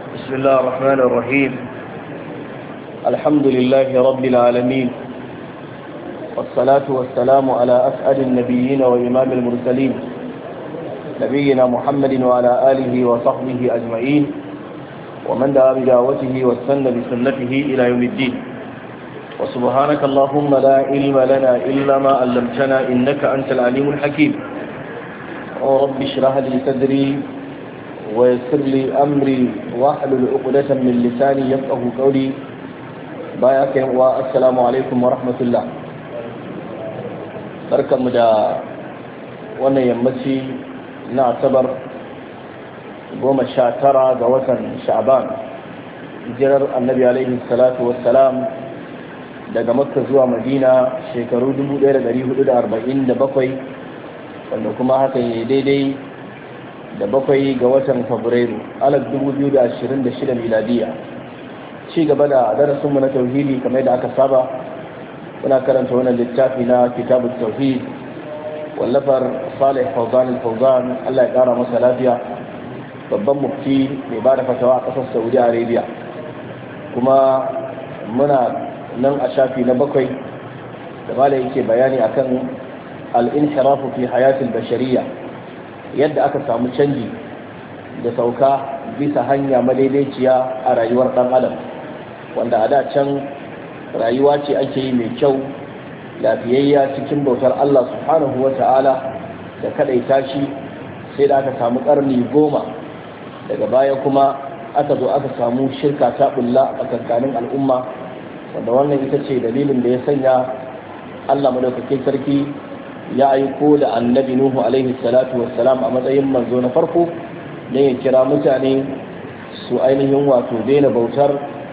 بسم الله الرحمن الرحيم. الحمد لله رب العالمين، والصلاة والسلام على أسعد النبيين وإمام المرسلين نبينا محمد وعلى آله وصحبه أجمعين، ومن دعا بدعوته واستنى بسنته إلى يوم الدين. وسبحانك اللهم لا علم لنا إلا ما علمتنا إنك أنت العليم الحكيم. رب اشرح لي صدري ويسر لي أمري واحلل عقدة من لساني يفقه قولي. بايعك والسلام عليكم ورحمة الله. barkanmu da wannan yammaci na asabar 19 ga watan sha'ban, hijirar annabi alaihi salatu wassalam daga makka zuwa madina shekaru 1447, wanda kuma hakan yi daidai da 7 ga watan fabrairu 2026 miladiya. ci gaba da darasinmu na tauhidi kamar da aka saba, muna karanta wannan littafi na kitabut tauhid wallafar Salih Fawzan al-Fawzan, Allah ya kara masa lafiya, babban mufti mai bada fatawa a kasar Saudi Arabia. Kuma muna nan a shafi na 7 da malai yake bayani akan al-inhirafu fi hayatil bashariyya, yadda aka samu canji da sauka bisa hanya madaidaiciya a rayuwar dan adam, wanda a da can rayuwa ce ake yi mai kyau, lafiyayya cikin bautar Allah subhanahu wa ta'ala da kadaita shi, sai da aka samu karni 10. daga baya kuma aka zo aka samu shirka ta bulla a tsakanin al'umma, wanda wannan ita ce dalilin da ya sanya Allah madaukakin sarki ya aiko da annabi Nuhu alaihi salatu wassalam a matsayin manzo na farko don ya kira mutane su ainihin wato daina bautar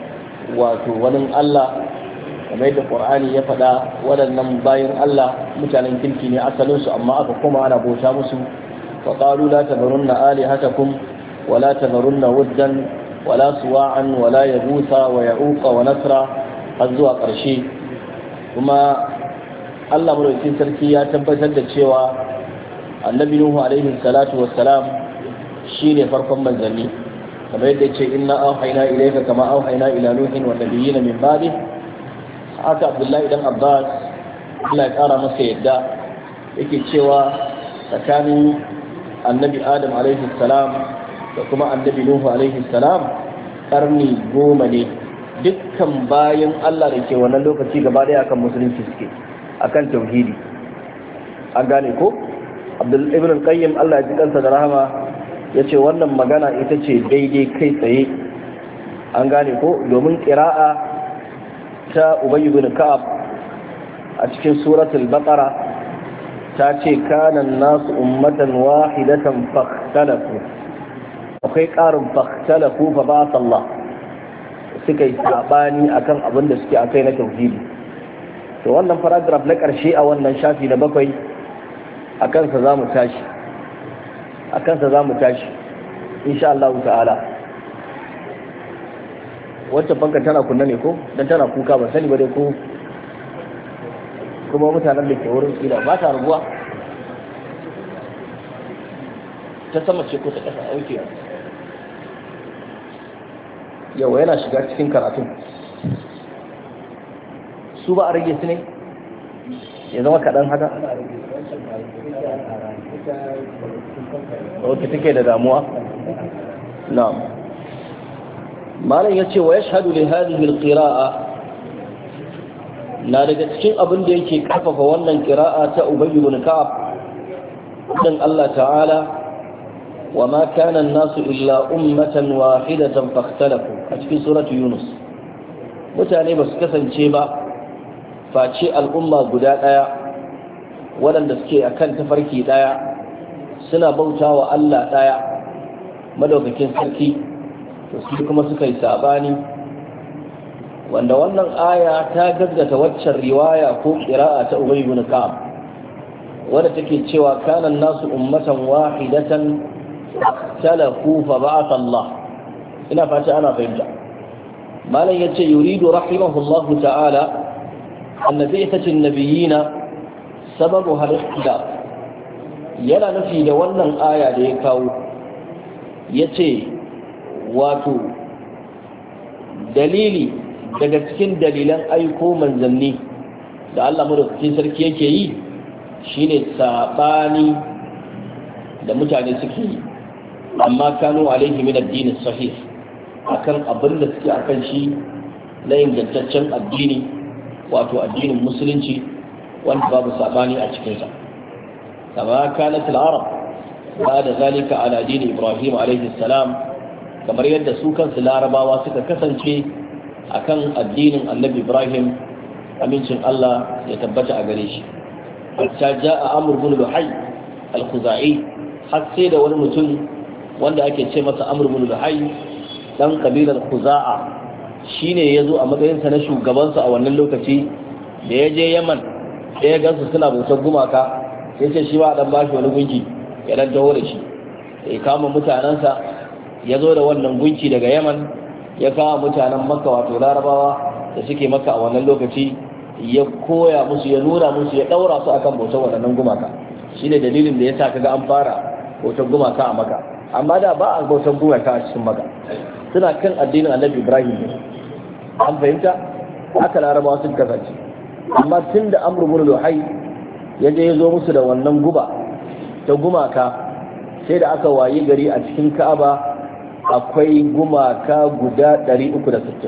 wato wani Allah, kamar yadda Qur'ani ya faɗa. Waɗannan bayan Allah mutanen kirki ne asalinsu, amma aka koma ana bauta musu. fa qalu la tadharunna alihatakum wa la tadharunna wuddan wa la suwa'an wa la yaghutha wa ya'uqa wa nasra, har zuwa ƙarshe. Kuma Allah madaukakin sarki ya tabbatar da cewa annabi Nuhu alaihi salatu wassalam shine farkon manzanni, kamar yadda ce inna auhayna ilayka kama auhayna ila nuhin wa nabiyina min ba'di. Haka Abdullahi dan Abbas, Allah ya kara masa yadda, yake cewa tsakanin annabi Adam alaihi salam da kuma annabi Nuhu alaihi salam karni 10 ne. Dukkan bayan Allah da ke wannan lokaci gaba daya akan musulunci suke, akan tauhidi. An gane ko? Abdul Ibn al-Qayyim, Allah ya ji kansa da rahama, yace wannan magana ita ce daidai kai tsaye. An gane ko? Domin qira'a ta Ubay ibn Ka'ab a cikin suratul Baqara ta ce kana an-nasu ummatan wahidatan fakhtalafu. Akwai ƙarin fakhtalafu fa ba'atha Allah, suka yi sabani akan abin da suke akai na tauhidi. To wannan paragraph na ƙarshe a wannan shafi na 7 a kansa za mu tashi insha Allah ta'ala. Wacce fanka tana kunna ne ko dan tana kuka, ban sani ba dai ko kuma mutanen da ke wurin tsira ba ta rubuwa ta sama ce ko ta ƙasa. Auke yawa yana shiga cikin karatun, su ba a rage su ne ya zama kaɗan haka wata take da damuwa. na'am, malam yace wa yashhadu li hadhihi alqira'a, na daga cikin abin da yake karfafa wannan qira'a ta Ubay ibn Ka'ab dan Allah ta'ala wa ma kana an-nasu illa ummatan wahidatan fakhtalafu, a cikin suratu Yunus. Mutane ba su kasance ba face al'umma guda daya waɗanda suke akan tafarki daya, suna bautawa Allah daya madaukakin sarki, to su kuma suka yi sabani, wanda wannan aya ta gaggata waccan riwaya ko qira'a ta Ubay ibn Ka'ab wadda take cewa kana nasu ummatan wahidatan ikhtalafu fa ba'atha Allah. Ina fata ana fahimta. malam yace yuridu rahimahullahu ta'ala annabi tatin nabiyina sababu al-ikhtilaf, yana nufi da wannan aya da ya kawo yace wato dalili daga cikin dalilan aiko manzanni da Allah madaukakin sarki yake yi shine sabani da mutane suke yi amma kanu alaihi min addini sahih akan abin da suke akan shi na ingantaccen addini wato addinin musulunci wanda babu sabani a cikinsa kama kanat al-arab ba'da zalika ala dini ibrahim alaihi salam kamar yadda su kansu larabawa suka kasance akan addinin annabi ibrahim amincin Allah ya tabbata a gare shi hatta ja'a amr ibn luhay al-khuzai har sai da wani mutum wanda ake ce masa amr ibn luhay dan kabilar khuza'a shine yazo a matsayin sa na shugaban su a wannan lokaci da ya je Yaman sai ya gansu suna bautar gumaka sai ce shi ba dan bashi wani gunki ya dan dawo da shi sai kama mutanansa ya zo da wannan gunki daga Yaman ya kawo mutanen Makka wato Larabawa da suke Makka a wannan lokaci ya koya musu ya nuna musu ya daura su akan bautar waɗannan gumaka shine dalilin da yasa kaga an fara bautar gumaka a Makka amma da ba a bautar gumaka a cikin Makka suna kan addinin Annabi Ibrahim ne an fahimta haka Larabawa sun kasance amma tunda Amr ibn Luhay ya je ya zo musu da wannan guba ta gumaka sai da aka wayi gari a cikin Ka'aba akwai gumaka guda 360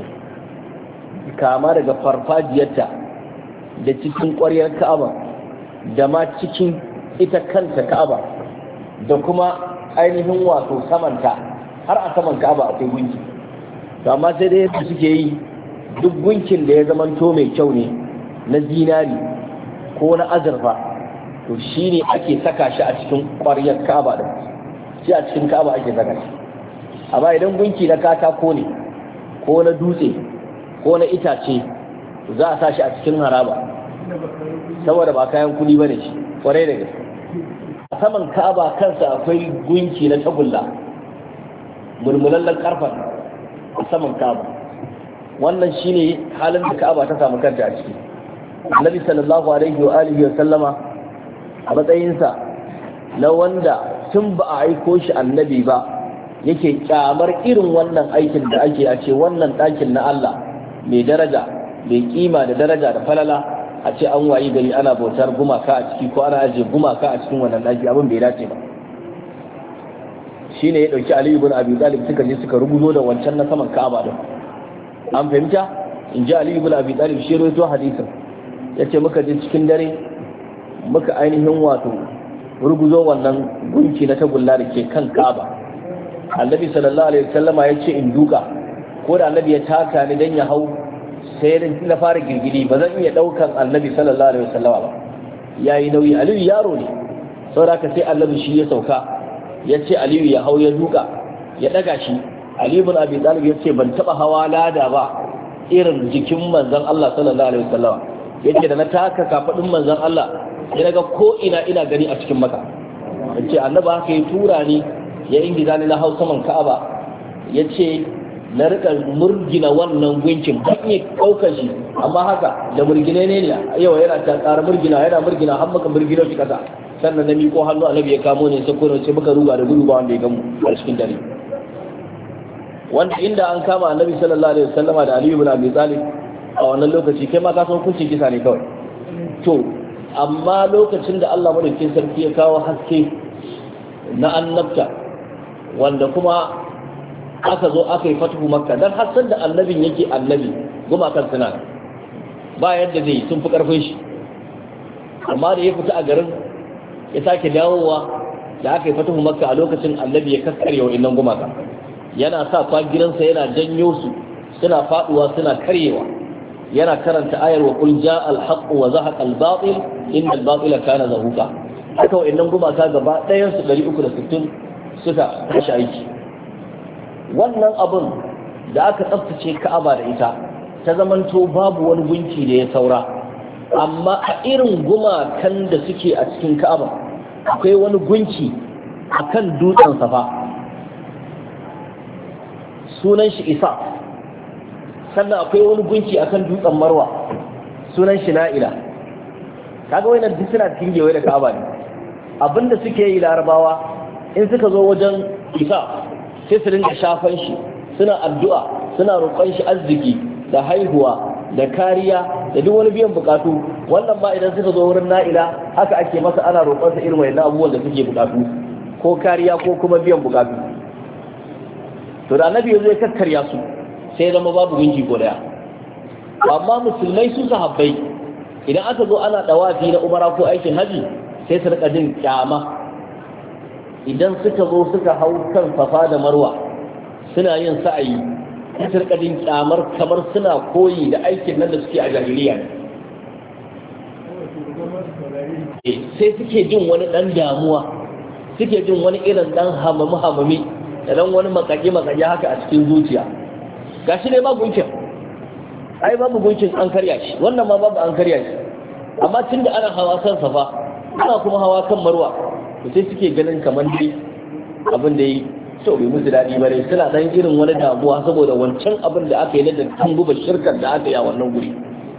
kama daga farfajiyarta da cikin ƙwaryar Ka'aba da ma cikin ita kanta Ka'aba da kuma ainihin wato samanta har a saman Ka'aba akwai gunki to amma sai dai yadda suke yi duk gunkin da ya zamanto mai kyau ne na zinari ko na azurfa to shine ake saka shi a cikin ƙwaryar Ka'aba din shi a cikin Ka'aba ake saka shi amma idan gunki na katako ne ko na dutse ko na itace za a sa shi a cikin haraba saboda ba kayan kudi bane shi kwarai da gaske a saman Ka'aba kansa akwai gunki na tagulla mulmulallen karfan a saman Ka'aba wannan shine halin da Ka'aba ta samu kanta a ciki Annabi sallallahu alaihi wa alihi wa sallama a matsayinsa na wanda tun ba a aiko shi annabi ba yake kyamar irin wannan aikin da ake a ce wannan ɗakin na Allah mai daraja mai kima da daraja da falala a ce an wayi gari ana bautar gumaka a ciki ko ana ajiye gumaka a cikin wannan ɗaki abin bai dace ba shine ya ɗauki Ali ibn Abi Talib suka je suka rubuzo da wancan na saman Ka'aba din an fahimta in ji Ali ibn Abi Talib shi rawaito hadisin yace muka je cikin dare muka ainihin wato ruguzo wannan gunki na tagulla da ke kan Ka'aba Annabi sallallahu alaihi wasallama ya ce in duka ko da Annabi ya taka ni dan ya hau sai na fara girgidi ba zan iya daukan Annabi sallallahu alaihi wasallama ba yayi nauyi Aliyu yaro ne saboda sai Annabi shi ya sauka ya ce Aliyu ya hau ya duka ya daga shi Ali ibn Abi Talib ya ce ban taba hawa lada ba irin jikin manzon Allah sallallahu alaihi wasallama yace da na taka kafadin manzon Allah sai naga ko ina gani a cikin Makka yace Annabi haka ya tura ni ya ingiza ni na hau saman Ka'aba yace na rika murgina wannan gunkin ban iya daukar shi amma haka da murgine ne yau yana ta ƙara murgina har maka murgino shi kasa sannan na miko hannu Annabi ya kamo ne sai ko sai muka ruga da gudu ba wanda ya gamu a cikin dare wanda inda an kama Annabi sallallahu alaihi wasallama da Ali ibn Abi Talib a wannan lokaci kai ma ka san hukuncin kisa ne kawai to amma lokacin da Allah madaukakin sarki ya kawo haske na annabta wanda kuma aka zo aka yi fatuhu Makka dan hasan da annabin yake annabi gumakan suna ba yadda zai sun fi karfin shi amma da ya fita a garin ya sake dawowa da aka yi fatuhu Makka a lokacin annabi ya kaskare wa innan gumaka yana sa gidansa yana janyo su suna faduwa suna karyewa yana karanta ayar wa qul jaa al-haqq wa zahaqa al-batil inna al-batila kana zahuqa haka wa'annan gumaka gaba ɗayan su 360 suka tashi aiki wannan abun da aka tsaftace Ka'aba da ita ta zamanto babu wani gunki da ya saura amma a irin gumakan da suke a cikin Ka'aba akwai wani gunki akan dutsen Safa sunan shi Isa sannan akwai wani gunki akan dutsen Marwa sunan shi Na'ila kaga wannan duk suna cikin gewaye da Ka'aba ne abinda suke yi Larabawa in suka zo wajen Isa sai su rinka shafan shi suna addu'a suna roƙon shi arziki da haihuwa da kariya da duk wani biyan bukatu. Wannan ma idan suka zo wurin na'ila haka ake masa, ana roƙon sa irin wayannan abubuwan da suke bukatu ko kariya ko kuma biyan bukatu. To da annabi yazo ya kakkarya su sai zama babu gunki ko daya. Amma musulmai su sahabbai idan aka zo ana dawafi na umara ko aikin haji sai su rika jin kyama idan suka zo suka hau kan safa da marwa suna yin sa'ayi, sai su rika jin kyamar kamar suna koyi da aikin nan da suke a jahiliya ne. Sai suke jin wani dan damuwa, suke jin wani irin dan hamami da dan wani makaki haka a cikin zuciya. Gashi ne babu gunkin, ai babu gunkin an karya shi, wannan ma babu an karya shi, amma tunda ana hawa kan safa ana kuma hawa kan marwa to sai suke ganin kamar dai abin da yi to bai musu daɗi ba dai, suna dan irin wani damuwa saboda wancan abin da aka yi na da tambuba shirkar da aka yi a wannan guri.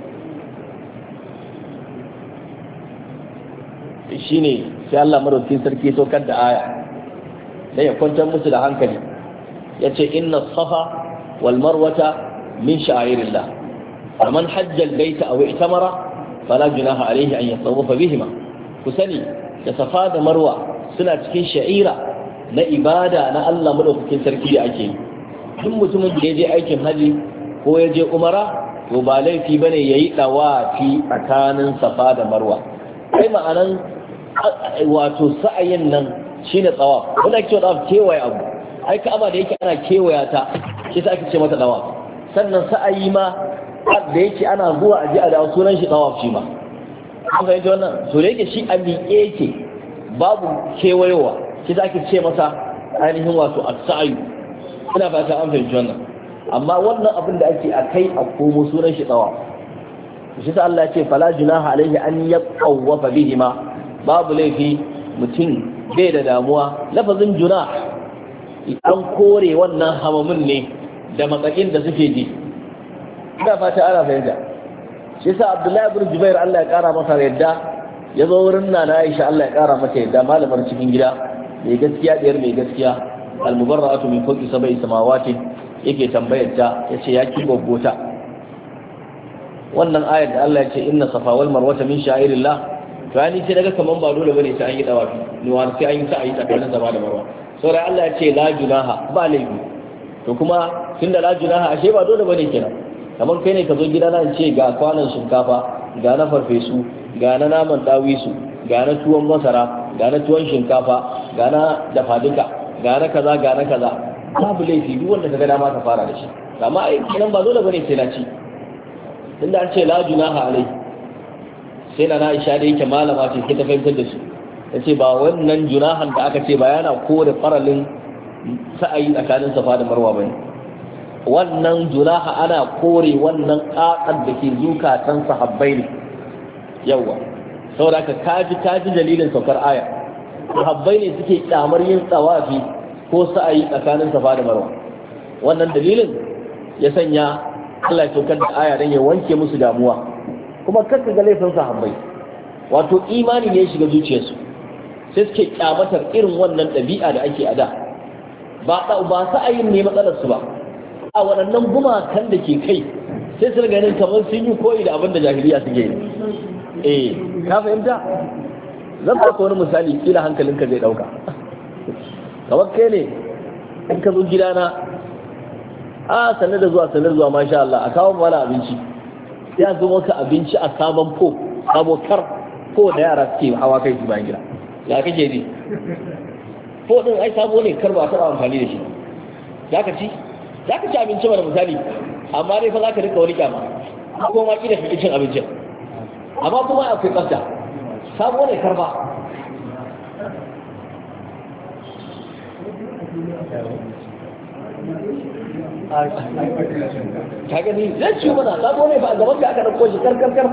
Shine sai Allah madaukakin sarki saukar da aya da ya kwantar musu da hankali, yace inna safa wal marwata min sha'irillah faman hajja al bayta aw i'tamara fala junaha alayhi an yatawafa bihima. Ku sani da safa da marwa suna cikin sha'ira na ibada na Allah madaukakin sarki da ake yi. Duk mutumin da ya je aikin haji ko ya je umara to ba laifi bane yayi dawafi tsakanin safa da marwa. Kai ma'anan wato sa'ayin nan shine tsawaf, wanda ake cewa kewaye abu. Ai ka'aba da yake ana kewaya ta shi sa ake ce mata tsawaf. Sannan sa'ayi ma da yake ana zuwa a ji a dawo sunan shi tsawaf shi ma. An fahimta wannan? So da yake shi a miƙe yake babu kewayowa shi sa ake ce masa ainihin wato as-sa'yu. Ina fata an fahimci wannan. Amma wannan abin da ake a kai a komo sunan shi tsawaf. Shi sa Allah ya ce fala junaha alaihi an yaqawwafa bihima, babu laifi mutum bai da damuwa. Lafazin junah an kore wannan hamamin ne da matsakin da suke ji. Ina fata ana fahimta. Shi sa Abdullahi ibn Jubair Allah ya kara masa yadda ya zo wurin Nana Aisha Allah ya kara mata yadda, malamar cikin gida mai gaskiya diyar mai gaskiya, al-mubarra'atu min fawqi sab'i samawati, yake tambayar ta yace ya ki goggota wannan ayar da Allah ya ce inna safa wal marwata min sha'irillah. To ani sai daga kaman ba dole bane sai an yi dawafi, ni wani sai an yi sa'ayi tsakanin safa da marwa. Saboda Allah ya ce la junaha, ba laifi. To kuma tunda la junaha ashe ba dole bane kenan. Kamar kai ne ka zo gida na ce ga kwanan shinkafa, ga na farfesu, ga na naman dawisu, ga na tuwon masara, ga na tuwon shinkafa, ga na dafa duka, ga na kaza ga na kaza. Babu laifi duk wanda kaga dama ka fara da shi. Amma ai kenan ba dole bane sai na ci. Tunda an ce la junaha alai. Sai na Aisha da yake malama ce ta fahimtar da shi. Ta ce ba wannan junahan da aka ce ba yana kore faralin sa'ayi tsakanin safa da marwa bane. Wannan junaha ana kore wannan ƙaƙar da ke zukatan sahabbai ne. Yawa saboda ka kaji dalilin saukar aya. Sahabbai ne suke kyamar yin tsawafi ko sa'ayi tsakanin safa da marwa. Wannan dalilin ya sanya Allah ya saukar da aya don ya wanke musu damuwa. Kuma kakka ga laifin sahabbai, wato imani ne ya shiga zuciyarsu sai suke kyamatar irin wannan ɗabi'a da ake a da. Ba sa'ayin ne matsalarsu ba, a waɗannan gumakan da ke kai sai su ganin kamar sun yi koyi da abin da jahiliya suke yi. Ka fahimta? Zan baka wani misali kila hankalinka zai ɗauka. Kamar kai ne in ka zo gidana, sanar da zuwa masha Allah, a kawo mana abinci. Ya zo maka abinci a sabon kar ko da yara suke hawa kai su bayan gida. Ya kake ji? Ko din ai sabo ne, kar ba taɓa amfani da shi. Za ka ci abinci mana misali, amma dai fa za ka rika wani kyama ko ma kila fi cin abincin, amma kuma akwai tsafta. Sabo ne kar ba. Ka gani zai ci mana sabo ne ba a gaban ka aka ɗauko shi kar.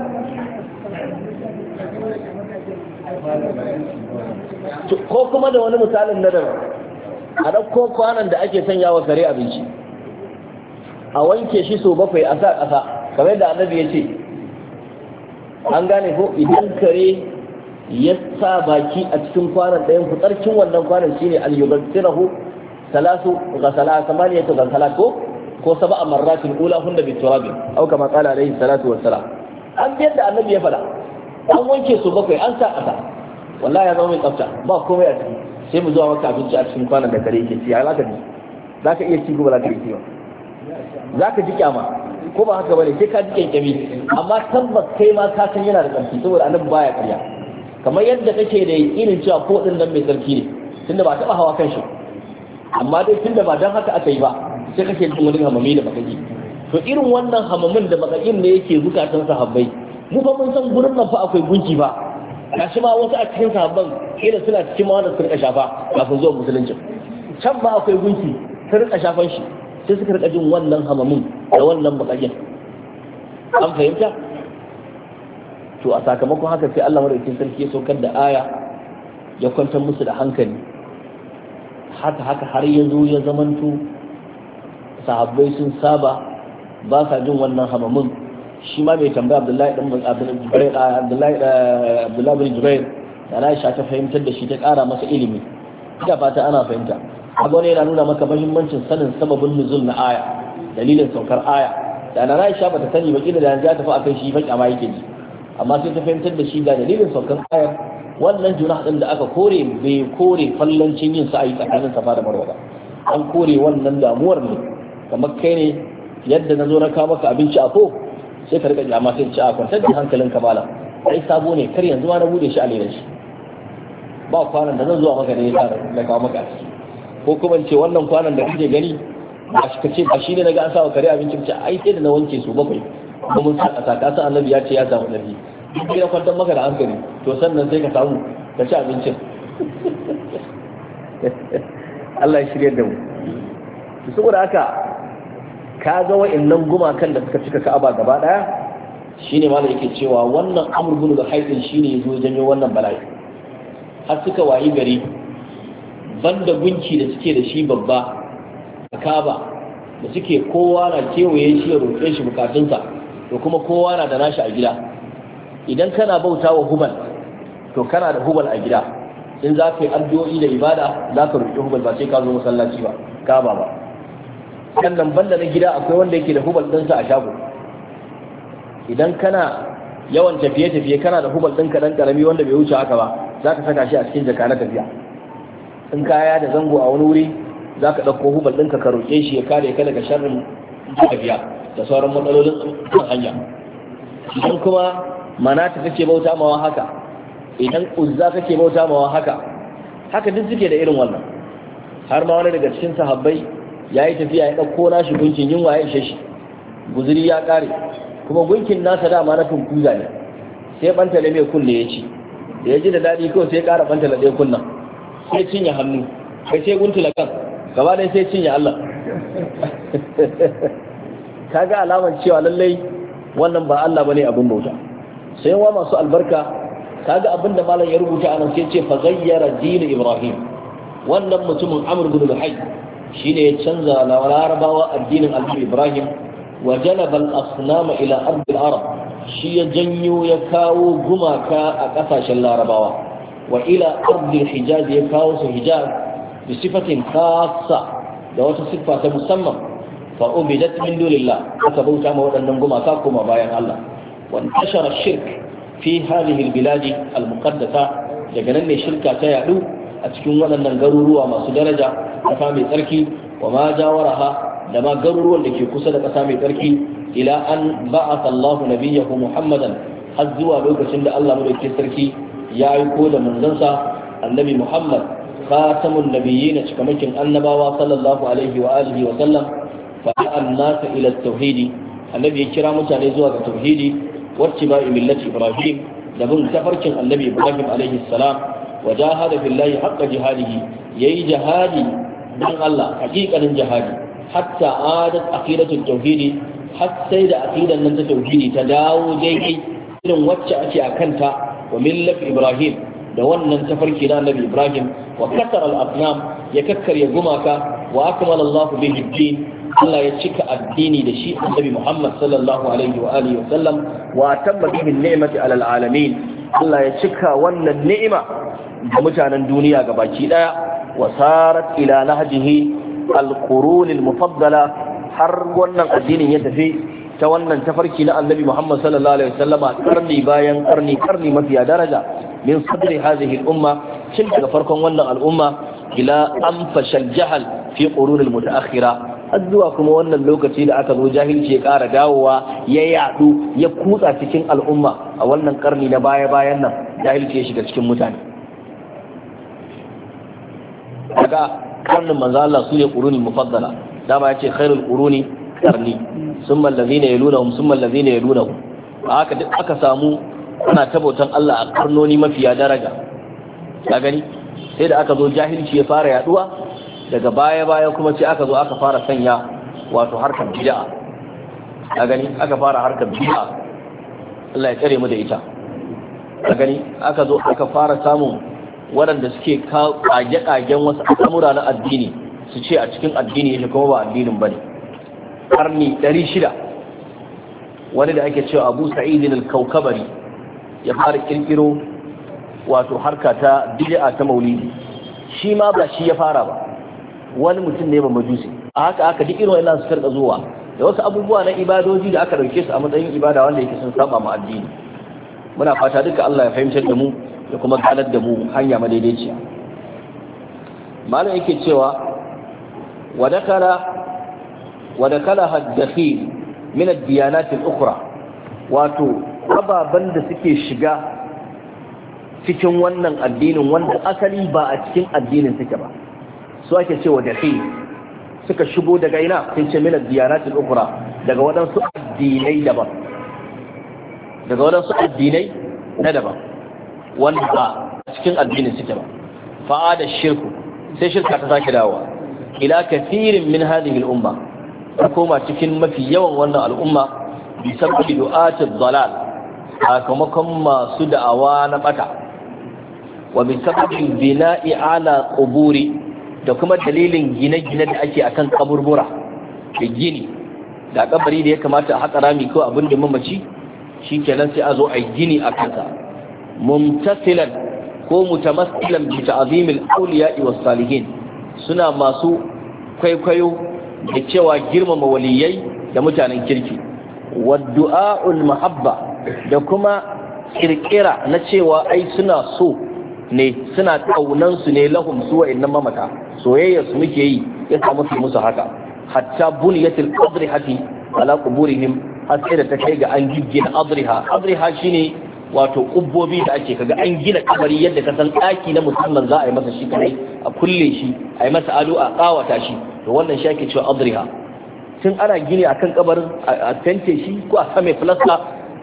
Ko kuma da wani misalin na daban, a ɗauko kwanan da ake sanya wa kare abinci a wanke shi so 7 a sa ƙasa kamar yadda annabi ya ce. An gane ko idan kare ya sa baki a cikin kwanan ɗayan ku, tsarkin wannan kwanan shine al-yughsirahu salasu ghasala samaniyatu ghasala ko ko sab'a marratin ula hunna bi turabin au kama qala alaihi salatu wassalam an yadda annabi ya fada an wanke su bakwai an sa kasa wallahi ya zama mai tsafta ba komai a ciki sai mu zuwa maka abinci a cikin kwanan da kare yake ci ya zaka iya ci gobe za ka yi zaka ji kyama ko ba haka bane sai ka ji kyankyami amma tabbas kai ma ka san yana da tsarki saboda annabi baya karya kamar yadda kake da yakinin cewa ko din nan mai tsarki ne tunda ba taba hawa kan shi amma dai tunda ba dan haka aka yi ba sai kake jin wani hamami da bakaki to irin wannan hamamin da bakakin ne yake zukatan sahabbai mu fa mun san gurin nan fa akwai gunki ba gashi ma wasu a cikin sahabban kila suna cikin ma wanda suka rika shafa kafin zuwa musulunci can ba akwai gunki sun rika shafan shi sai suka rika jin wannan hamamin da wannan bakakin an fahimta to a sakamakon haka sai Allah madaukakin sarki ya saukar da aya ya kwantar musu da hankali haka har ya zo ya zamanto sahabbai sun saba ba sa jin wannan hamamin shi ma mai tambaya Abdullahi bin Jubair da Aisha ta fahimtar da shi ta ƙara masa ilimi ina fata ana fahimta abu ne yana nuna maka muhimmancin sanin sababin nuzul na aya dalilin saukar aya da Aisha bata sani ba kila da yanzu ta tafi akan shi fa kyama yake ji amma sai ta fahimtar da shi ga dalilin saukar ayar wannan junah din da aka kore bai kore fallancin yin sa'ayi tsakanin safa da marwa ba an kore wannan damuwar ne kamar kai ne yadda na zo na kawo maka abinci a ko sai ka rika jama sai ci a kwantar da hankalin ka malam sai sabo ne kar yanzu ma na bude shi a lera shi ba kwanan da zan zuwa maka ne ya kawo maka a ciki ko kuma ce wannan kwanan da kake gani ba shi kace ba shi ne naga an sa wa kare abincin ce ai sai da na wanke su bakwai kuma mun sa kasa ka san annabi ya ce ya samu nabi duk ya kwantar maka da hankali to sannan sai ka samu ka ci abincin Allah ya shirye da mu saboda haka ka ga wa'annan gumakan da suka cika Ka'aba gaba daya shine malai yake cewa wannan Amr bin Luhay shine yazo janyo wannan bala'i har suka wayi gari banda gunki da suke da shi babba a Ka'aba da suke kowa na kewaye shi ya roƙe shi bukatunsa to kuma kowa na da nashi a gida idan kana bauta wa hubal to kana da hubal a gida in za ka yi addu'o'i da ibada za ka roƙi hubal ba sai ka zo masallaci ba Ka'aba ba sannan banda na gida akwai wanda yake da hubal ɗinsa a shago idan kana yawan tafiye-tafiye kana da hubal ɗinka ɗan ƙarami wanda bai wuce haka ba za ka saka shi a cikin jaka na tafiya in kaya da zango a wani wuri za ka ɗauko hubal ɗinka ka roƙe shi ya kare ka daga sharrin tafiya da sauran matsalolin kan hanya idan kuma manata kake bauta mawa haka idan uzza kake bauta mawa haka duk suke da irin wannan har ma wani daga cikin sahabbai ya yi tafiya ya ɗauko nashi gunkin yunwa ya ishe shi guzuri ya ƙare kuma gunkin nasa dama na tunkuza ne sai ɓantale mai kulle ya ci da ya ji da daɗi kawai sai ƙara ɓantale ɗaya kunnan sai cinye hannu sai guntula kan gaba ɗaya sai cinye Allah ka ga alaman cewa lallai wannan ba Allah bane abin bauta sai wa masu albarka kaga abin da malam ya rubuta anan sai ce fa ghayyara din Ibrahim wannan mutumin Amr bin Luhay shine ya canza larabawa addinin annabi Ibrahim wa jalaba al-asnama ila ard al-arab shi ya janyo ya kawo gumaka a kasashen larabawa wa ila ard al-hijaz ya kawo su hijaz bi sifatin khassa da wata sifa ta musamman fa ubidat min dunillah aka bauta ma waɗannan gumaka kuma bayan Allah wa intashara shirk fi hadhihi al-bilad al-muqaddasa daga nan ne shirka ta yadu a cikin waɗannan garuruwa masu daraja ƙasa mai tsarki wa ma jawaraha da ma garuruwan da ke kusa da ƙasa mai tsarki ila an ba'atha Allahu nabiyyahu Muhammadan har zuwa lokacin da Allah madaukakin sarki ya aiko da manzansa annabi Muhammad khatamun nabiyyin cikamakin annabawa sallallahu alaihi wa alihi wa sallam fa an-nas ila at-tauhid annabi ya kira mutane zuwa ga tauhidi wattiba'i millati Ibrahim da bin tafarkin annabi Ibrahim alaihi salam وجاهد في الله حق جهاده يي جهادي دان الله حقيقة جهادي حتى عادت عقيدة التوحيد حتى إذا عقيدة ننت التوحيد تداو جيكي إذن واتشأتي أكنتا وملة إبراهيم دوان ننتفركنا نبي إبراهيم وكسر الأصنام يككر يقومك وأكمل الله به الدين الله يتشك الدين لشيء النبي محمد صلى الله عليه وآله وسلم وأتم به النعمة على العالمين الله يتشك وأن النعمة da mutanen duniya gabaki daya wasarat ila nahjihi alqurun almufaddala har wannan addinin ya tafi ta wannan tafarki na annabi Muhammad sallallahu alaihi wasallama karni bayan karni mafiya daraja min sadri hadhihi al-umma tun daga farkon wannan al'umma ila anfashal jahal fi qurun al-mutaakhira har zuwa kuma wannan lokaci da aka zo jahilci ya ƙara dawowa ya yadu ya kutsa cikin al'umma a wannan karni na baya-bayan nan jahilci ya shiga cikin mutane daga karnin manzo Allah su ne qurunul mufaddala dama yace khairul quruni qarni summa alladhina yalunhum summa alladhina yalunhum haka duk aka samu ana tabautan Allah a karnoni mafiya daraja ka gani sai da aka zo jahilci ya fara yaduwa daga baya kuma sai aka zo aka fara sanya wato harkar bid'a ka gani aka fara harkar bid'a Allah ya tsare mu da ita ka gani aka zo aka fara samun waɗanda suke kage-kagen wasu al'amura na addini su ce a cikin addini yake kuma ba addinin bane karni 600 wani da ake cewa Abu Sa'id al-Kaukabari ya fara kirkiro wato harka ta bid'a ta maulidi shi ma ba shi ya fara ba wani mutum ne ba majusi a haka aka duk irin wannan su karɓa zuwa da wasu abubuwa na ibadoji da aka dauke su a matsayin ibada wanda yake sun saba mu addini muna fata duka Allah ya fahimtar da mu da kuma ganar da mu hanya madaidaiciya malam yake cewa wadakala haddakhil min ad-diyanat al-ukhra wato ababan da suke shiga cikin wannan addinin wanda asali ba a cikin addinin suke ba su ake cewa dakhil suka shigo daga ina sun ce min ad-diyanat al-ukhra daga wadansu addinai daban na daban wanda a cikin addinin suke ba fa'ada shirku sai shirka ta sake dawowa ila kathirin min hadhihi al-umma ta koma cikin mafi yawan wannan al'umma bi sabbi du'atid dalal sakamakon masu da'awa na bata wa bi sabbi bina'i ala quburi da kuma dalilin gine-gine da ake akan kaburbura da gini da kabari da ya kamata a haƙa rami ko abin da mamaci shikenan sai a zo a gini a kansa mumtasilan ko mutamassilan bi ta'zimil awliya'i was salihin suna masu kwaikwayo da cewa girmama waliyai da mutanen kirki waddu'a'ul mahabba da kuma kirkira na cewa ai suna so ne suna kaunan su ne lahum su wa'annan mamata soyayya su muke yi ya samu su musu haka hatta buniyatil adrihati ala quburihim har sai da ta kai ga an giggina adriha shine wato kubbobi da ake kaga an gina kabari yadda ka san daki na musamman za a yi masa shi kadai a kulle shi a yi masa ado a kawata shi to wannan shi ake cewa adriha tun ana gini akan kabarin a tante shi ko a same filasta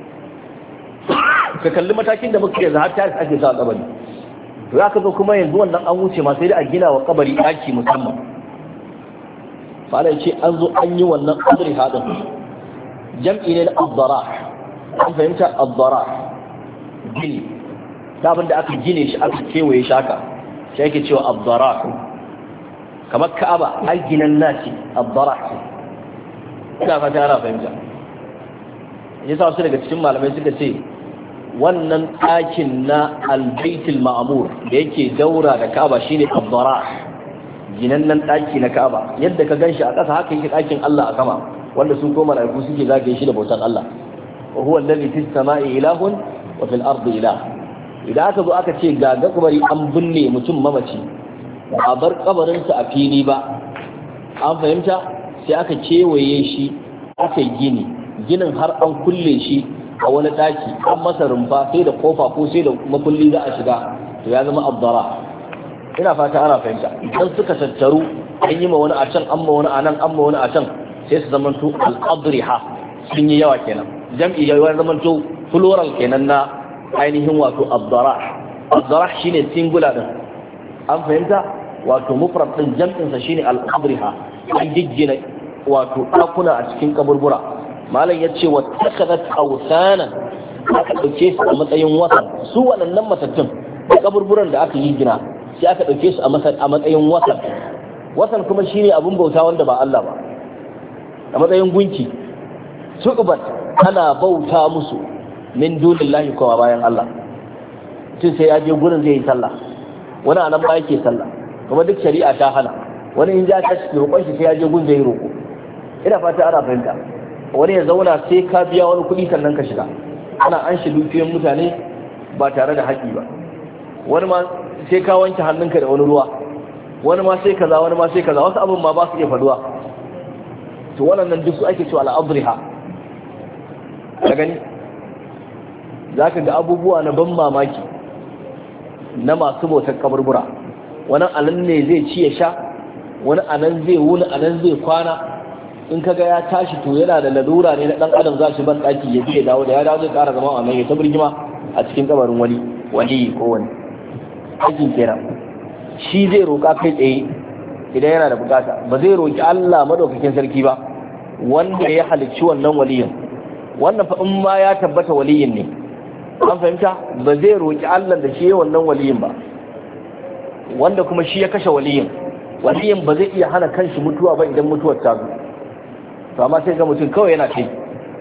ka kalli matakin da muka yanzu har ta ake sa kabari to za ka zo kuma yanzu wannan an wuce ma sai da a gina wa kabari daki musamman falai ce an zo an yi wannan adriha din jam'i ne na ad-darah an fahimta ad-darah gini abin da aka gine shi aka kewaye shaka shi ake cewa ad-darah kamar ka'aba ai ginan naci ad-darah ina fata ana fahimta yasa wasu daga cikin malamai suka ce wannan ɗakin na al-baitul ma'mur da yake daura da ka'aba shine ad-darah ginannan ɗaki na ka'aba yadda ka ganshi a ƙasa haka yake ɗakin Allah a sama wanda su ko mala'iku suke zagaye shi da bautan Allah wa huwa alladhi fis sama'i ilahun wa fil ardi ilah idan aka zo aka ce ga kabari an binne mutum mamaci ba bar kabarin sa a fili ba an fahimta sai aka kewaye shi aka gini ginin har an kulle shi a wani daki an masa rumfa sai da kofa ko sai da makulli za a shiga to ya zama abdara ina fata ana fahimta idan suka tattaru an yi ma wani a can an ma wani a nan an ma wani a can sai su zamanto al-adriha sun yi yawa kenan jam'i ya zamanto plural kenan na ainihin wato ad-darah shine singular din an fahimta wato mufrad din jam'in sa shine al-adriha an giggina wato dakuna a cikin kaburbura malam yace wa takadat awsanan aka dauke su a matsayin wasan su waɗannan matattun da kaburburan da aka yi gina sai aka dauke su a matsayin wasan kuma shine abun bauta wanda ba Allah ba a matsayin gunki suqbat ana bauta musu min dunillahi kuma bayan Allah tun sai ya je gurin zai yi sallah wani anan ba yake sallah kuma duk shari'a ta hana wani in ja ta roƙon shi sai ya je gurin zai roƙo ina fata ana fahimta. Wani ya zauna sai ka biya wani kuɗi sannan ka shiga, ana an shi dukiyoyin mutane ba tare da haƙi ba. Wani ma sai ka wanke hannunka da wani ruwa, wani ma sai kaza, wani ma sai kaza, wasu abin ma ba su iya faduwa. To wannan duk su ake cewa al'adriha. Ka gani za ka ga abubuwa na ban mamaki na masu bautar kaburbura. Wani anan ne zai ci ya sha, wani anan zai wuni, anan zai kwana. In kaga ya tashi to yana da lalura ne na dan adam, za shi ban daki ya je dawo, da ya dawo zai kara zama a nan ya ta birgima a cikin kabarin wani ko wani aikin kenan. Shi zai roƙa kai tsaye idan yana da bukata, ba zai roƙi Allah madaukakin sarki ba wanda ya halicci wannan waliyin. Wannan fa in ma ya tabbata waliyin ne, an fahimta, ba zai roƙi Allah da shi wannan waliyin ba, wanda kuma shi ya kashe waliyin ba zai iya hana kanshi mutuwa ba idan mutuwar ta zo. To amma sai ga mutum kawai yana kai.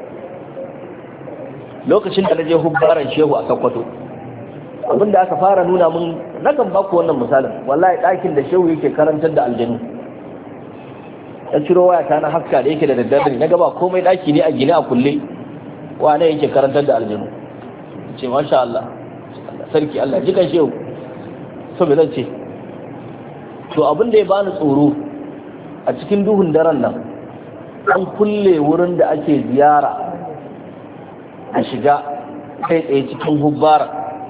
Lokacin da na je hubbaran shehu a Sokoto, abinda aka fara nuna mun, nakan baku wannan misalin, wallahi ɗakin da shehu yake karantar da aljanu, ya ciro waya ta na haska da yake da daddare, na gaba komai ɗaki ne a gine a kulle, wane yake karantar da aljanu. Ce masha Allah, sarki Allah jikan shehu, so me zan ce. To abinda ya bani tsoro, a cikin duhun daren nan an kulle wurin da ake ziyara a shiga kai tsaye cikin hubbara.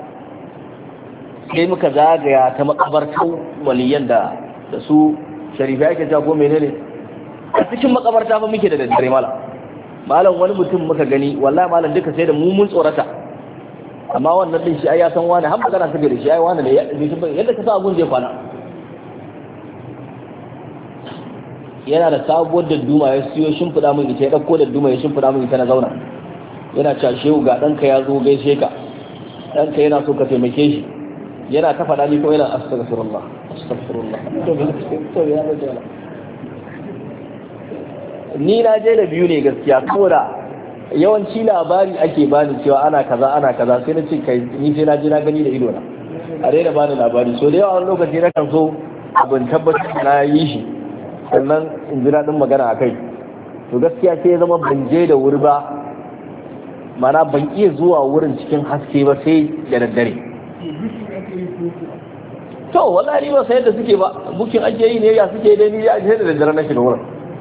Sai muka zagaya ta makabartar waliyan da su sharifa yake jago menene a cikin makabarta fa muke da daddare malam wani mutum muka gani, wallahi malam duka sai da mun tsorata. Amma wannan din shi ai ya san wani, har magana take da shi ai wani ne yadda ka sa abun zai kwana. Yana da sabuwar dadduma ya siyo shimfiɗa min ita, ya ɗauko dadduma ya shimfiɗa min ita na zauna. Yana cewa shehu ga ɗanka ya zo gaishe ka, ɗanka yana so ka taimake shi. Yana ta faɗa ni ko yana astaghfirullah astaghfirullah. Ni na je da biyu ne gaskiya, saboda yawanci labari ake bani cewa ana kaza sai na ce kai ni sai na je na gani da ido na, a daina bani labari. So da yawa wani lokaci na kan so abin tabbatar na yi shi sannan in ji daɗin magana a kai. To gaskiya sai ya zama ban je da wuri ba, mana ban iya zuwa wurin cikin haske ba sai da daddare. To wallahi ba sai yadda suke ba, bukin ake yi ne ya suke dai ni ya je da daddare na shiga wurin.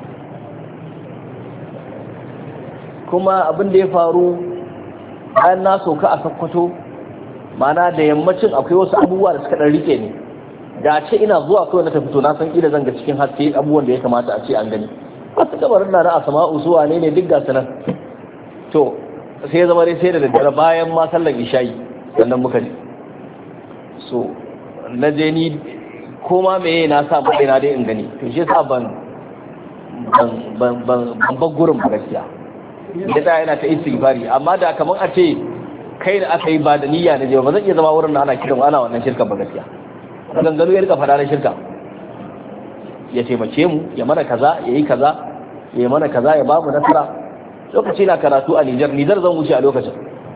Kuma abin da ya faru bayan na sauka a Sokoto, mana da yammacin akwai wasu abubuwa da suka ɗan rike ni. Da ce ina zuwa kawai na tafi, to na san kila zan ga cikin haske abubuwan da ya kamata a ce an gani. Wasu kabarin na Asma'u zuwa ne duk gasu nan. To sai ya zama dai sai da daddare bayan ma sallar isha'i sannan muka je. So na je ni koma meye na sa mai na dai in gani, to shi yasa ban bar gurin ba gaskiya. Da yana ta istighfari, amma da kaman a ce kai da aka yi ba da niyya na je ba zan iya zama wurin da ana kiran ana wannan shirka ba gaskiya. Maganganu ya rika faɗa na shirka, ya taimake mu, ya mana kaza, ya yi kaza, ya mana kaza, ya bamu nasara. Lokaci na karatu a Nijar zan wuce a lokacin.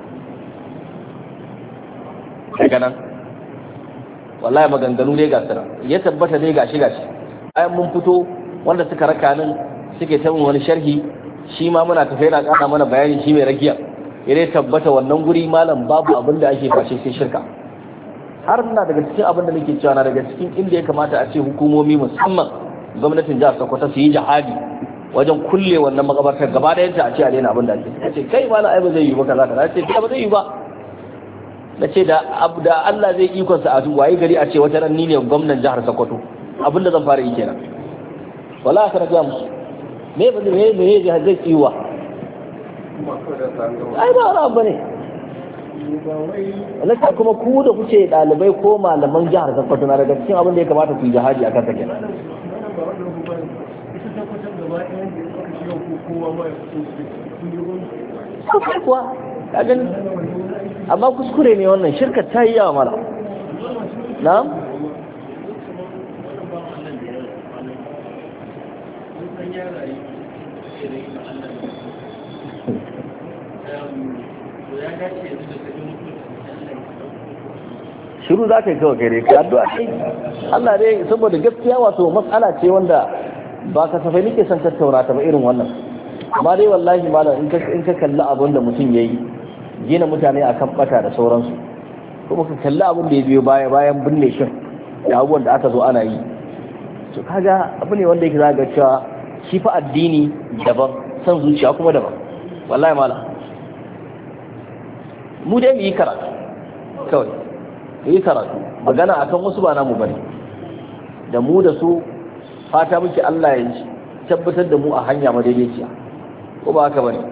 Daga nan wallahi maganganu dai ga sira, ya tabbata dai gashi bayan mun fito wanda suka raka nan suke ta wani sharhi, shi ma muna tafiya na ƙara mana bayani, shi mai rakiya ya dai tabbata wannan guri malam babu abin da ake fashe sai shirka. Har na daga cikin abin da nake cewa na daga cikin inda ya kamata a ce hukumomi musamman gwamnatin jihar Sokoto su yi jihadi wajen kulle wannan makabartar gaba da yanta a ce a daina abin da ake. Ce kai malam ai ba zai yi ba kaza kaza, ce ba zai yi ba. Na ce da Allah zai ikon sa a wayi gari a ce wata ran ni ne gwamnan jihar Sokoto, abin da zan fara yi kenan. Wallahi ka raga musu me zai tsiwa ai ba wani abu ne. Nasa kuma ku da kuce ɗalibai ko malaman jihar Sokoto na daga cikin abin da ya kamata ku yi jihadi a kan take. Sosai kuwa, ka gani? Amma kuskure ne wannan, shirka ta yi yawa mala. Na'am? Shiru za ka yi kawai gare ka addu'a ce Allah dai, saboda gaskiya wato matsala ce wanda ba ka safai nake son tattauna ta ba irin wannan, amma dai wallahi malam in ka kalli abin da mutum yayi gina mutane akan bata da sauransu, kuma ka kalli abin da ya biyo bayan binne shin da abubuwan da aka zo ana yi, to kaga abu ne wanda yake za ga cewa shi fa addini daban san zuciya kuma daban. Wallahi malam mu dai mu yi karatu kawai, mu yi karatu, magana akan wasu ba namu bane, da mu da su fata muke Allah ya tabbatar da mu a hanya madaidaiciya, ko ba haka bane.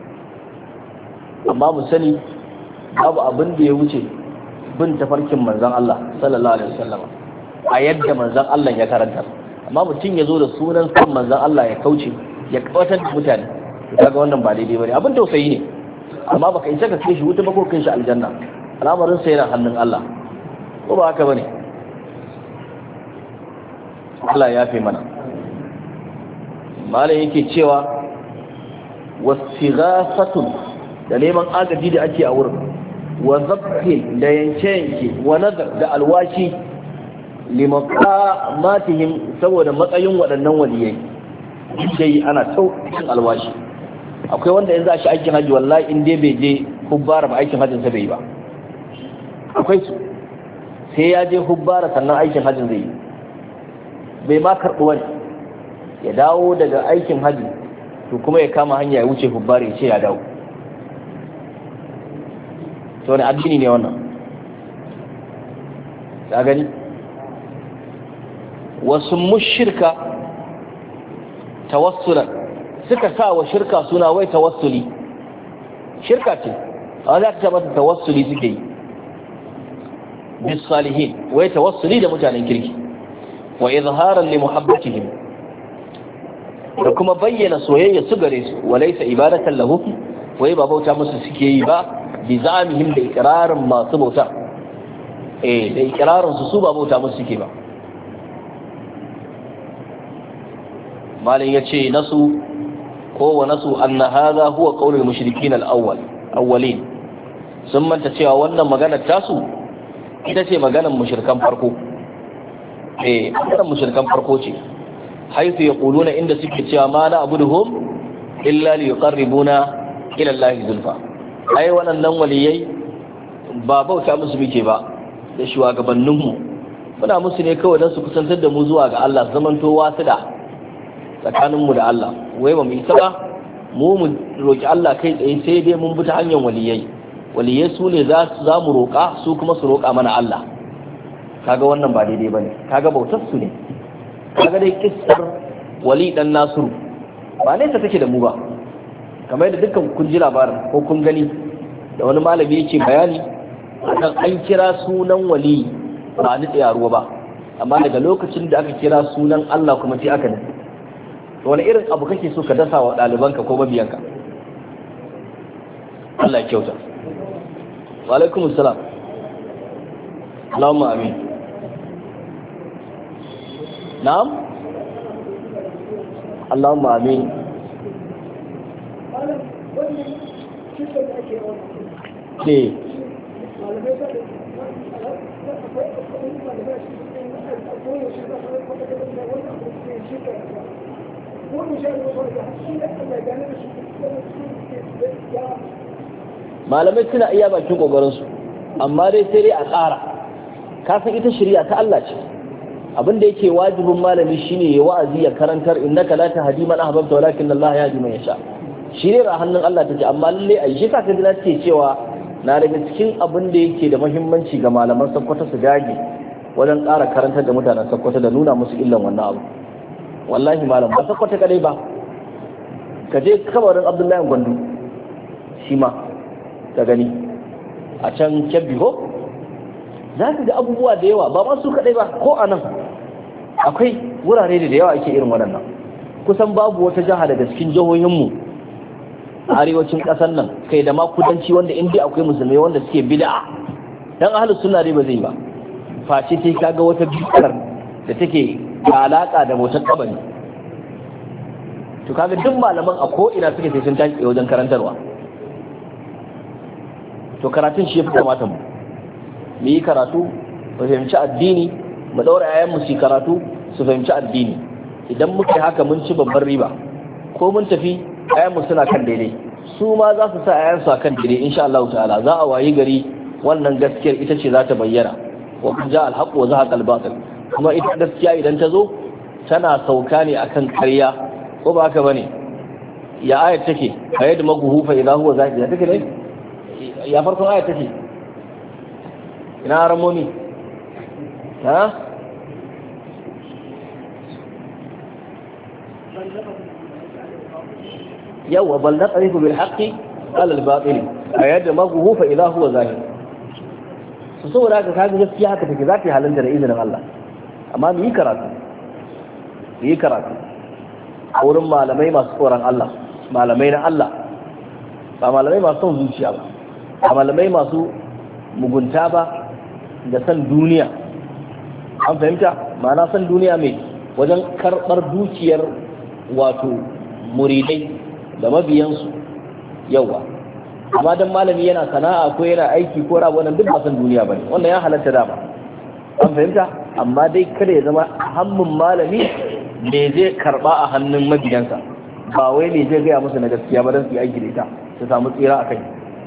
Amma mu sani babu abin da ya wuce bin tafarkin manzon Allah sallallahu alaihi wasallam a yadda manzon Allah ya karanta. Amma mutum ya zo da sunan san manzon Allah ya kauce ya kawatar da mutane, to kaga wannan ba daidai bane, abin tausayi ne. Amma baka isa ka kai shi wuta ba ko kai shi aljanna, al'amarin sa yana hannun Allah, ko ba haka bane. Allah ya fi mana. Malam yake cewa wasighafatun da neman agaji da ake a wurin, wa zabhi da yanke wa nazar da alwashi limaqamatihim saboda matsayin waɗannan waliyai dai ana sauƙin alwashi. Akwai wanda yanzu a shi aikin haji wallahi in dai bai je hubbara ba aikin hajjin sa bai yi ba, akwai su sai ya je hubbara sannan aikin hajjin zai yi, bai ma karɓi wani ya dawo daga aikin haji to kuma ya kama hanya ya wuce hubbara ya ce ya dawo. to wani addini ne wannan? ka gani wasu mushirka tawassulan suka sa wa shirka suna wai tawassuli, shirka ce a za ta mata tawassuli suke yi bis salihin, wai tawassuli da mutanen kirki, wa izharan li muhabbatihim da kuma bayyana soyayya su gare su, walaysa ibadatan lahu, wai ba bauta musu suke yi ba, bi zamihim da ikrarin masu bauta, da ikrarin su ba bauta musu suke ba. malin yace nasu ko wa nasu anna hadha huwa qaulul mushrikin al-awwalin, sun manta cewa wannan maganar tasu ita ce maganar mushrikan farko. maganar mushrikan farko ce, haythu yaquluna inda suke cewa ma na abuduhum illa li yuqarribuna ila Allah zulfa, ai wannan waliyai ba bauta musu muke ba da shugabanninmu, muna musu ne kawai don su kusantar da mu zuwa ga Allah, zamanto wasida tsakaninmu da Allah. Wai ba mu isa ba mu roki Allah kai tsaye, sai dai mun bi ta hanyar waliyai su ne za mu roƙa, su kuma su roƙa mana Allah. kaga wannan ba daidai bane, kaga bautar su ne. kaga dai kissar wali dan nasiru ba ne ta take da mu ba, kamar da dukkan kun ji labarin ko kun gani da wani malami yake bayani akan an kira sunan wali ba ni tsayaruwa ba, amma daga lokacin da aka kira sunan Allah kuma sai aka nufi. wani irin abu kake so ka dasa wa ɗalibanka ko mabiyanka? Allah ya kyauta. Wa alaikumus salam. Allahumma amin. Na'am? Allahumma amin. Ne. Malamai suna iya bakin kokarinsu, amma dai sai dai a tsara. Kafin ita shari'a ta Allah ce, abin da yake wajibin malami shine ya wa'azi ya karantar, innaka la tahdi man ahbabta walakin Allah yahdi man yasha. Shirya a hannun Allah take, amma lalle a shi ka kaji na ce cewa na daga cikin abin da yake da muhimmanci ga malaman Sokoto su dage wajen ƙara karantar da mutanen Sokoto da nuna musu illan wannan abu. Wallahi malam ba Sokoto kadai ba, ka je kabarin Abdullahi Gwandu shi ma ka gani a can Kebbi ko za ka ga abubuwa da yawa, ba ma su kadai ba, ko a nan akwai wurare da yawa ake irin waɗannan. kusan babu wata jiha daga cikin jihohinmu a arewacin ƙasar nan, kai da ma kudanci, wanda in dai akwai musulmai wanda suke bid'a, dan ahlus sunna dai ba zai ba, face sai kaga wata bid'ar da take da alaka da motar kabari. to kaga duk malaman a ko ina suke sai sun tashi wajen karantarwa. to karatun shi yafi kamata mu yi karatu, mu fahimci addini, mu daura yayan mu su karatu su fahimci addini. idan muka yi haka mun ci babban riba, ko mun tafi ayanmu suna kan daidai, su ma za su sa ayansu a kan daidai insha Allah ta'ala. Za a wayi gari wannan gaskiyar ita ce za ta bayyana, wa ja al-haqq wa zahaqa al-batil. Kuma ita gaskiya idan ta zo tana sauka ne akan ƙarya, ko ba haka bane? Ya ayat take ayyad maguhu fa idha huwa zahid, ya take ne? Ya farkon ayat take ina ramomi ha yawa bal naqrifu bil haqqi ala al batil ayyad maguhu fa idha huwa zahid. su saboda haka kaga gaskiya haka take, za ta halanta da izinin Allah, amma mu yi karatu a wurin malamai masu tsoron Allah, malamai na Allah, ba malamai masu son zuciya ba, ba malamai masu mugunta ba da san duniya. An fahimta? ma'ana san duniya mai wajen karɓar dukiyar wato muridai da mabiyansu yawa. Amma dan malami yana sana'a ko yana aiki ko rabu, wannan duk ba san duniya bane, wannan ya halatta dama. An fahimta? amma dai kada ya zama hammin malami me zai karba a hannun mabiyansa, ba wai me zai gaya musu na gaskiya ba don su yi aiki da ita su samu tsira a kai.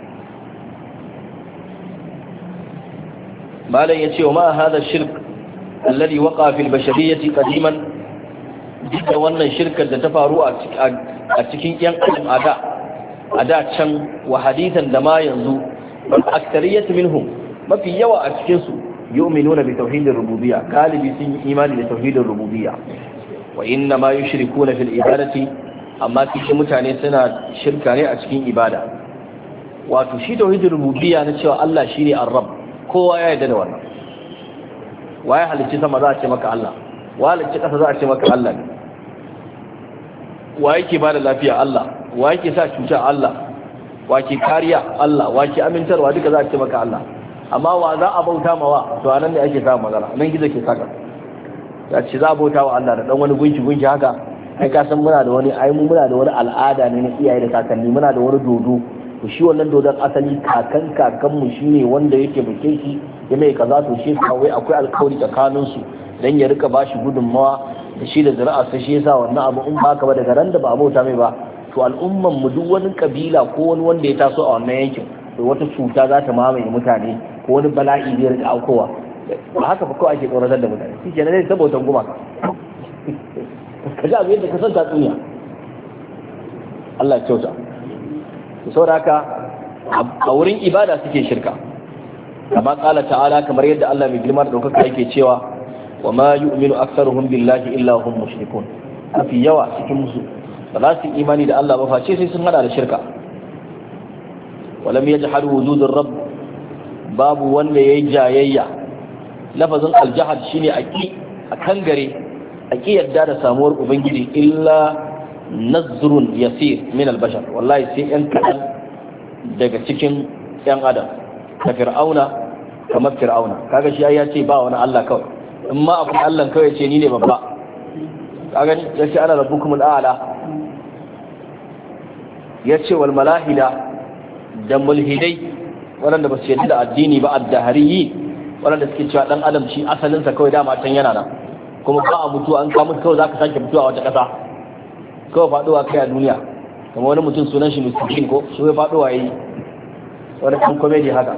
malam ya ce wa ma hada shirk alladhi waqa fil bashariyyati qadiman, duk da wannan shirkar da ta faru a cikin yan adam a da can wa hadithan da ma yanzu, aktariyatu minhum, mafi yawa a cikin su yu'minuna bi tauhidir rububiyya, galibi sun yi imani da tauhidin rububiyya. Wa inna ma yushrikuna fil ibadati, amma cikin mutane suna shirka ne a cikin ibada. Wato shi tauhidin rububiyya na cewa Allah shine ar-rabb, kowa ya yarda da wannan. Waye halicci sama za a ce maka Allah, wa halicci kasa za a ce maka Allah ne. Wa yake bada lafiya Allah, wa yake sa cuta Allah, wa ke kariya Allah, wa ke amintarwa duka za a ce maka Allah. Amma wa za a bauta mawa, to anan ne ake samun matsala, nan gizo ke saka. Ya ce za a bauta wa Allah da dan wani gunki haka, ai ka san muna da wani al'ada ne na iyaye da kakanni, muna da wani dodo. To shi wannan dodon asali kakanmu shine wanda yake buke shi ya mai kaza, to shi kawai akwai alkawari tsakanin su dan ya rika bashi gudunmawa da shi da zuri'a sai shi yasa wannan abu in ba haka ba daga ran da ba a bauta mai ba, to al'umman mu duk wani kabila ko wani wanda ya taso a wannan yankin, to wata cuta za ta mamaye mutane ko wani bala'i zai rika aukowa. Ba haka ba kawai ake tsoratar da mutane, shi kenan zai saboda gumaka ka ji abu yadda ka san tatsuniya. Allah ya kyauta. Saboda haka a wurin ibada suke shirka, kama kala ta'ala, kamar yadda Allah mai girma da ɗaukaka yake cewa wa ma yu'minu aktsaruhum billahi illa hum mushrikun, mafi yawa cikin musu ba za su imani da Allah ba face sai sun hada da shirka. walam yajhadu wujud ar-rabb, babu wanda yayi jayayya. Lafazin al-jahad shine a kangare, aki yadda da samuwar ubangiji, illa nazrun yasir min al-bashar, wallahi sai yan kadan daga cikin yan adam, ka fir'auna kamar fir'auna, kaga shi ya ce ba wani Allah kawai, in ma abu Allah kawai ce ni ne babba, kaga ni yace ana rabbukum al-a'la. Yace wal malahida, da mulhidai waɗanda ba su yarda da addini ba, addahariyi waɗanda suke cewa dan adam shi asalinsa kawai dama can yana nan, kuma ba a mutu an ka mutu kawai zaka sake mutuwa a wata ƙasa, kawai faɗowa kai a duniya. Kuma wani mutum sunan shi Mr. ko shi ya faɗowa yayi wani kan comedy haka.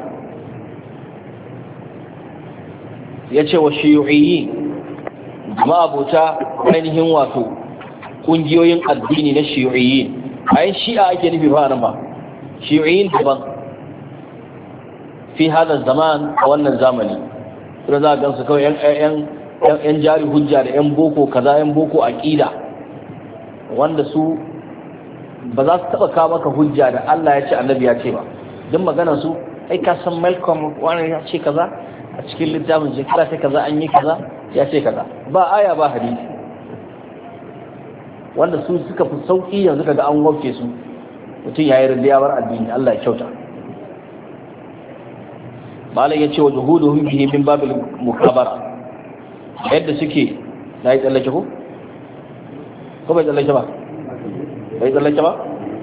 Yace wa shiyu'iyyi, jama'a bota ainihin wato kungiyoyin addini na shiyu'iyyi, ayin shi'a ake nufi ba nan ba, shiyu'iyyin daban fi hada zaman, a wannan zamani kuma za a gansu kawai yan jari hujja da yan boko kaza, yan boko aqida, wanda su ba za su taba kawo maka hujja da Allah ya ce annabi ya ce ba. Duk maganar su ai ka san Malcolm wani ya ce kaza a cikin littafin shekara sai kaza an yi kaza ya ce kaza, ba aya ba hadisi. Wanda su suka fi sauki yanzu kaga an wauke su, mutum ya yi rindiya bar addini. Allah ya kyauta. malam ya ce wa juhuduhum bihi min babil mukabara, yadda suke na yi tsallake ko bai tsallake ba? Bai tsallake ba?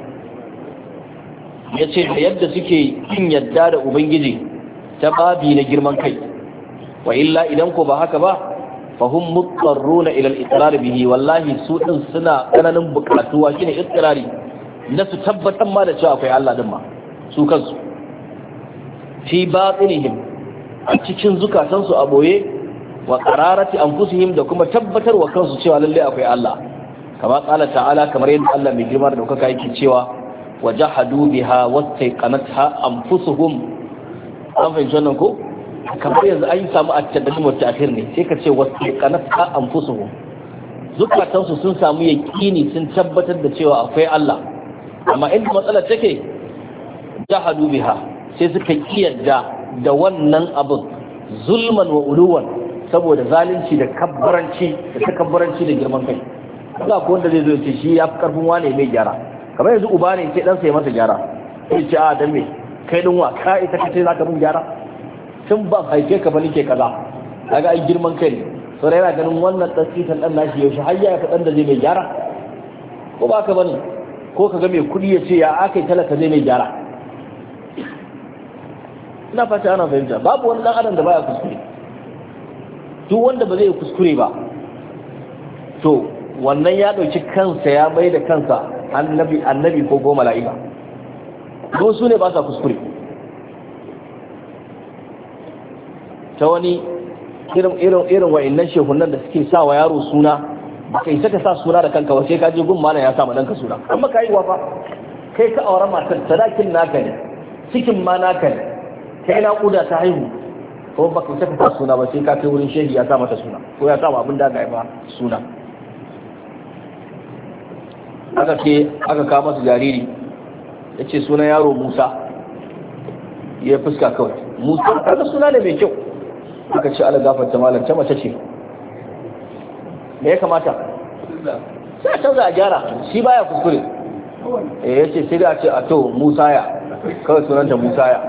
Ya ce da yadda suke yin yadda da Ubangiji ta babi na girman kai, wa illa idan ko ba haka ba, fahum muqarruna ila al-iqrar bihi wallahi su din suna kananin bukatuwa shine iqrari na su tabbatar ma da cewa akwai Allah din ma su kansu fi batinihim a cikin zukatansu a boye wa qararati anfusihim da kuma tabbatar wa kansu cewa lalle akwai Allah kama qala ta'ala kamar yadda Allah mai girma da daukaka yake cewa wajahadu biha wastaqanatha anfusuhum an fahimci wannan ko kamar yanzu an yi samu a taddadin wata akhir ne sai ka ce wastaqanatha anfusuhum zukatansu sun samu yaqini sun tabbatar da cewa akwai Allah amma inda matsalar take jahadu biha sai suka kiyarda da wannan abin zulman wa uluwan saboda zalunci da kabbaranci da takabbaranci da girman kai Allah ko wanda zai zo ce shi ya fi karfin wane mai gyara kamar yanzu uba ne sai dan sai masa gyara sai ce a dan me kai din wa ka ita kace zaka mun gyara tun ban haife ka ba nake kaza kaga ai girman kai ne so yana ganin wannan tsasitan dan nashi yaushe har ya ka dan da zai mai gyara ko ba ka bane ko kaga mai kudi ya ce ya akai talaka zai mai gyara ina fata ana fahimta babu wani dan adam da baya kuskure duk wanda ba zai kuskure ba to wannan ya dauki kansa ya bai da kansa annabi ko goma mala'ika don su ne ba sa kuskure ta wani irin wa'annan shehunan da suke sa wa yaro suna ba kai saka sa suna da kanka ba sai ka je gun malam ya sa ma danka suna amma ka yi wafa kai ka aure matar sadakin naka ne cikin ma naka ne kai na kuda ta haihu ko ba kai saka sa suna ba sai ka kai wurin shehi ya sa mata suna ko ya sa ma abin da ga ba suna aka kawo masa jariri ya ce sunan yaro Musa ya fuska kawai Musa kaga suna ne mai kyau aka ce ala gafarta malam ta mace ce me ya kamata sai a canza a gyara shi baya kuskure ya ce sai da ce a to Musa ya kawai sunanta Musa ya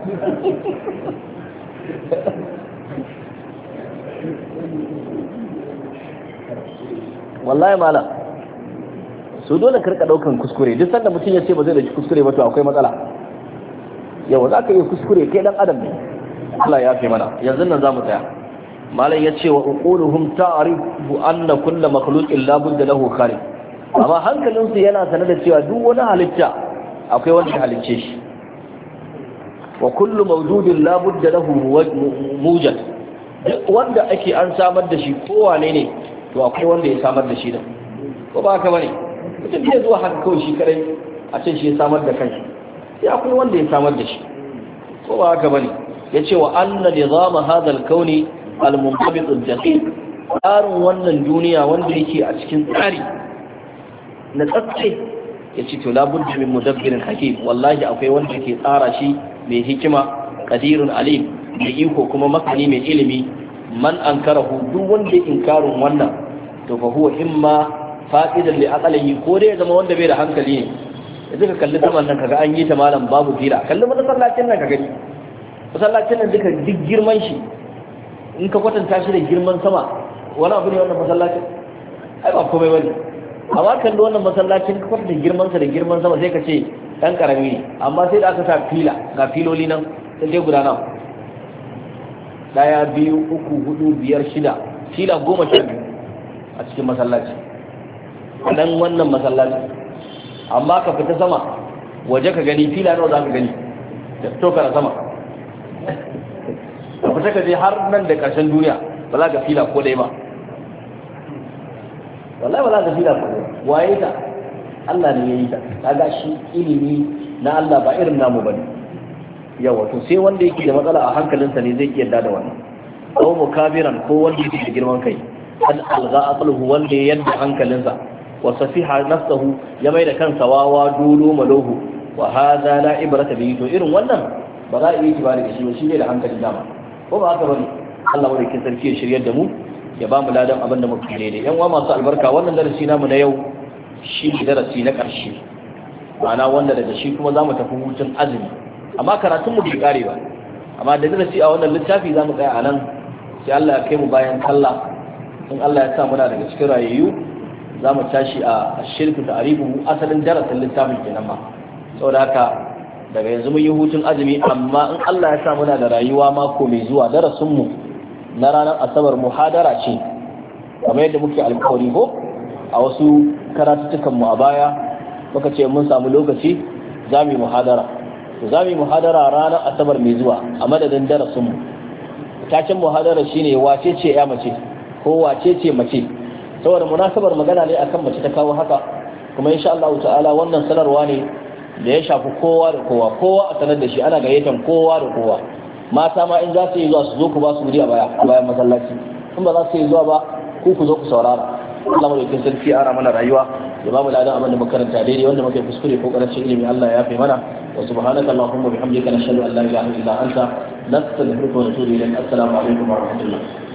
wallahi malam so dole ka rika daukan kuskure duk sanda mutum ya ce ba zai da kuskure ba to akwai matsala yawa za ka yi kuskure kai dan adam ne Allah ya fi mana yanzu nan za mu tsaya malam ya ce wa uquluhum ta'rifu anna kullu makhluqin la budda lahu khaliq amma hankalinsu yana sanar da cewa duk wani halitta akwai wanda ya halicce shi wa kullu mawjudin la budda lahu mujad duk wanda ake an samar da shi kowane ne to akwai wanda ya samar da shi da ko ba haka bane mutum bai zuwa haka kawai shi kadai a ce shi ya samar da kanshi sai akwai wanda ya samar da shi ko ba haka bane yace wa anna nizama hadha al-kauni al-muntabit al-daqiq tsarin wannan duniya wanda yake a cikin tsari na tsatse yace to labudda min mudabbirin hakim wallahi akwai wanda ke tsara shi mai hikima qadirun alim mai iko kuma masani mai ilimi man ankarahu duk wanda inkarin wannan to fa huwa imma fa'idan li aqlihi ko dai zama wanda bai da hankali ne yanzu ka kalli saman nan kaga an yi ta malam babu fira kalli masallacin nan ka gani masallacin nan duka duk girman shi in ka kwatanta shi da girman sama wani abu ne wannan masallacin ai ba komai bane amma kalli wannan masallacin ka kwatanta girman sa da girman sama sai ka ce dan karami ne amma sai da aka sa fila ga filoli nan sai dai guda nawa 1 2 3 4 5 6 fila 12 a cikin masallaci dan wannan masallaci amma ka fita sama waje ka gani fila nawa za ka gani da to kana sama ka fita ka je har nan da ƙarshen duniya ba za ka fila ko dai ba wallahi ba za ka fila ko waye ta Allah ne ya yi ta kaga shi ilimi na Allah ba irin namu bane yawa to sai wanda yake da matsala a hankalinsa ne zai iya da wannan ko mukabiran ko wanda yake da girman kai an alga aqluhu wanda yadda hankalinsa wa safiha nafsuhu ya mai da kansa wawa dolo malohu wa hadha la ibrata bihi to irin wannan ba za a yi tibari da shi ba shi ne da hankali dama ko ba haka bane Allah wanda ke sarki ya shiryar da mu ya ba mu ladan abin da muke daidai yan uwa masu albarka wannan darasi namu na yau shi ne darasi na ƙarshe ma'ana wanda daga shi kuma za mu tafi hutun azumi amma karatun mu bai kare ba amma da darasi a wannan littafi za mu tsaya a nan sai Allah ya kai mu bayan sallah in Allah ya sa muna daga cikin rayayyu za mu tashi a shirku da aribu asalin darasin littafin kenan ma saboda haka daga yanzu mun yi hutun azumi amma in Allah ya sa muna da rayuwa mako mai zuwa darasin mu na ranar asabar muhadara ce kamar yadda muke alƙawari ko a wasu karatutukan mu a baya muka ce mun samu lokaci za mu yi muhadara to za mu yi muhadara ranar asabar mai zuwa a madadin darasin mu taken muhadara shine wace ce ya mace ko wace ce mace saboda munasabar magana ne akan mace ta kawo haka kuma insha Allah ta'ala wannan sanarwa ne da ya shafi kowa da kowa a sanar da shi ana gayyatar kowa da kowa mata ma in za su yi zuwa su zo ku ba su wuri a bayan masallaci in ba za su yi zuwa ba ku zo ku saurara Allah madaukakin sarki ara mana rayuwa ya ba mu ladan abin da makaranta daidai wanda muke kuskure ko karancin ilimi Allah ya yafe mana wa subhanaka allahumma bihamdika nashhadu an la ilaha illa anta nastaghfiruka wa natubu ilayk assalamu alaikum wa rahmatullah